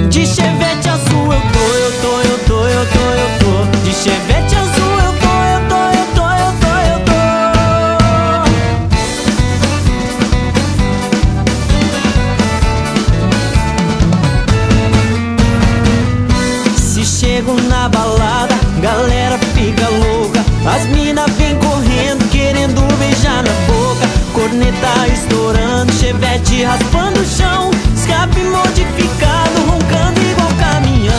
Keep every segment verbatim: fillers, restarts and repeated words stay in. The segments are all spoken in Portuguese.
De Chevette azul eu tô, eu tô, eu tô, eu tô, eu tô. De Chevette azul eu tô, eu tô, eu tô, eu tô, eu tô. Se chego na balada, galera fica louca. As mina vem correndo, querendo beijar na boca. Corneta estourando, Chevette raspando o chão. Escape modificado, roncando igual caminhão.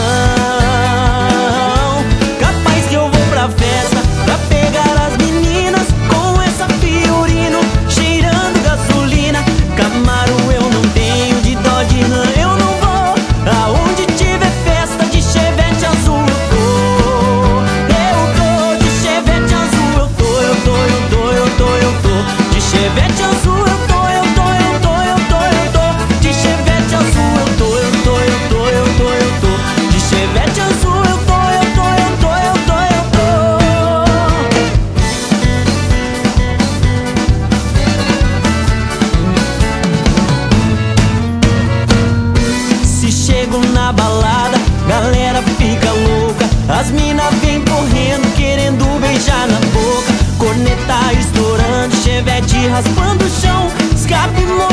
Capaz que eu vou pra festa pra pegar as meninas com essa Fiorino cheirando gasolina. Camaro eu não tenho, de Dodge Ram eu não vou. Aonde tiver festa de Chevette azul eu tô. Eu tô de Chevette azul, eu tô, eu tô, eu tô, eu tô, eu tô. De Chevette azul eu tô, eu tô, eu tô, eu tô, eu tô. De Chevette azul eu tô, eu tô, eu tô, eu tô, eu tô. De Chevette azul eu tô, eu tô, eu tô, eu tô, eu tô. Se chego na balada, galera fica louca. As mina vem correndo, querendo beijar na boca. Corneta estourando, Chevette raspando o chão. Escape